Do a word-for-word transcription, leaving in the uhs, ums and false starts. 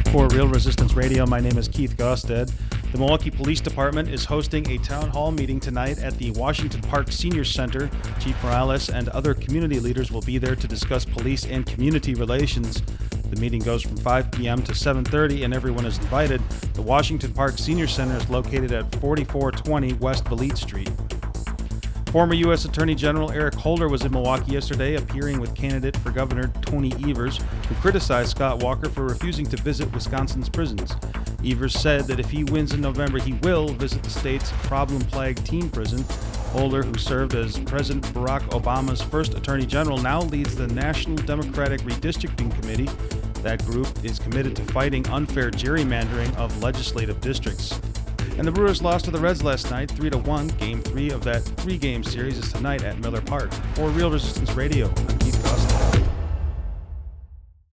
For Real Resistance Radio, my name is Keith Gosted. The Milwaukee Police Department is hosting a town hall meeting tonight at the Washington Park Senior Center. Chief Morales and other community leaders will be there to discuss police and community relations. The meeting goes from five p.m. to seven thirty, and everyone is invited. The Washington Park Senior Center is located at forty-four twenty West Valete Street. Former U S Attorney General Eric Holder was in Milwaukee yesterday, appearing with candidate for Governor Tony Evers, who criticized Scott Walker for refusing to visit Wisconsin's prisons. Evers said that if he wins in November, he will visit the state's problem-plagued teen prison. Holder, who served as President Barack Obama's first Attorney General, now leads the National Democratic Redistricting Committee. That group is committed to fighting unfair gerrymandering of legislative districts. And the Brewers lost to the Reds last night, three to one. Game three of that three-game series is tonight at Miller Park. For Real Resistance Radio, I'm Keith Costa.